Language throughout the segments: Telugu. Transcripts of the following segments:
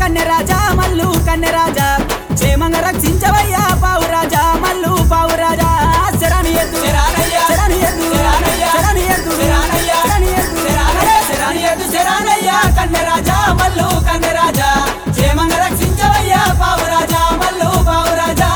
కన్నెరాజా మల్లు కన్నెరాజా క్షేమంగా రక్షించవయ్యా పావురాజా మల్లు పావురాజా శరణి ఎద్దు శరణి ఎద్దు శరణి ఎద్దు శరణి ఎద్దు శరణి ఎద్దు శరణయ్యా కన్నెరాజా మల్లు కన్నెరాజా క్షేమంగా రక్షించవయ్యా పావురాజా మల్లు పావురాజా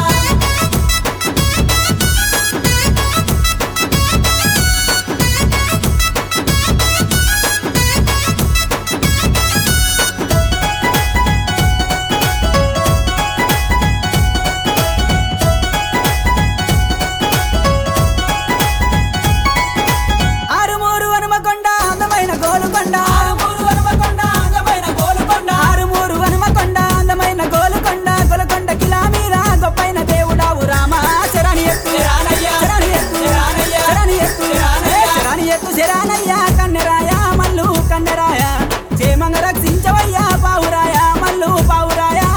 శరణయ్యా కన్నెరాయా మల్లు కన్నెరాయా క్షేమంగా రక్షించవయ్యా పావురాయా మల్లు పావురాయా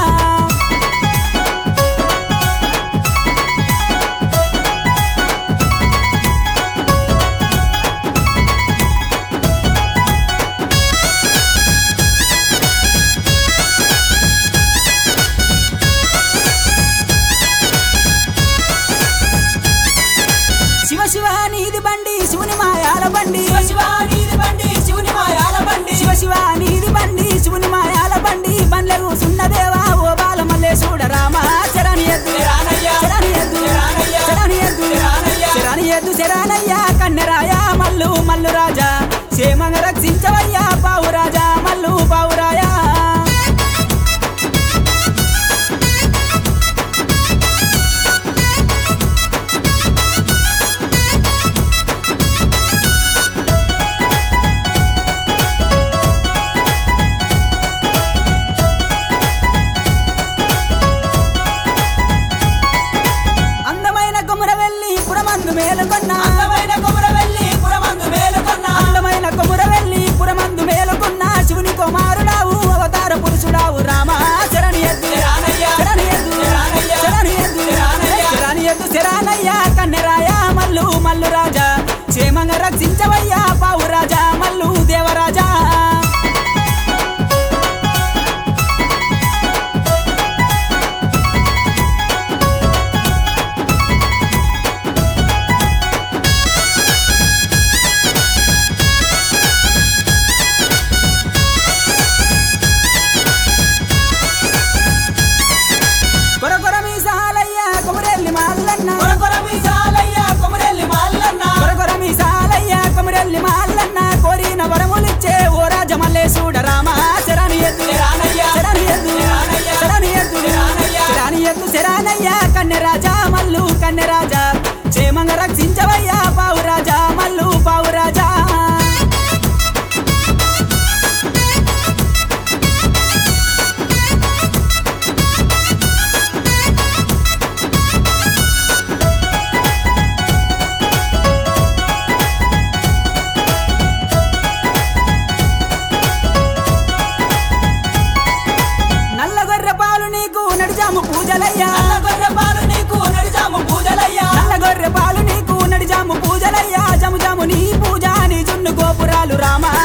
శివ శివ నీది బండి శివుని మాయాల బండి శివ నీది బండి శివుని మాయాల బండి శివ శివ నీది బండి శివుని మాయాల బండి బండ్లకు సున్నదేవా ఓ బాల మల్లె చూడరామా శరణి ఎద్దు శరణి ఎద్దు శరణి ఎద్దు శరణి ఎద్దు శరణయ్యా కన్నెరాయా మల్లు మల్లు రాజా క్షేమంగా రక్షించవయ్యా పావురాజా మల్లు పావురాయా మేలుకొన్న అందమైన కొమురవెల్లి పురమందు మేలుకొన్న అందమైన కొమురవెల్లి పురమందు మేలుకొన్న శివుని కుమారుడావు అవతార పురుషుడావు రామ శరణి ఎద్దు శరణి ఎద్దు శరణి ఎద్దు శరణి ఎద్దు శరణయ్యా కన్నెరాయా మల్లు మల్లు రాజా క్షేమంగా రక్షించవయ్యా పావురాజా మల్లు దేవరాజా కోరిన వరములిచ్చే ఓ రాజ మల్లె చూడరామా శరణి ఎద్దు శరణి ఎద్దు శరణి ఎద్దు శరణి ఎద్దు శరణయ్యా కన్నెరాజా మల్లు కన్నెరాజా క్షేమంగా రక్షించవయ్యా పావురాజా మల్లు పావురాజా పూజలయ్యా నల్ల గొర్రె పాలు నీకు నడిజాము పూజలయ్యా నల్ల గొర్రె పాలు నీకు నడిజాము పూజలయ్యా జము జము నీ పూజ నీ జున్ను గోపురాలు రామా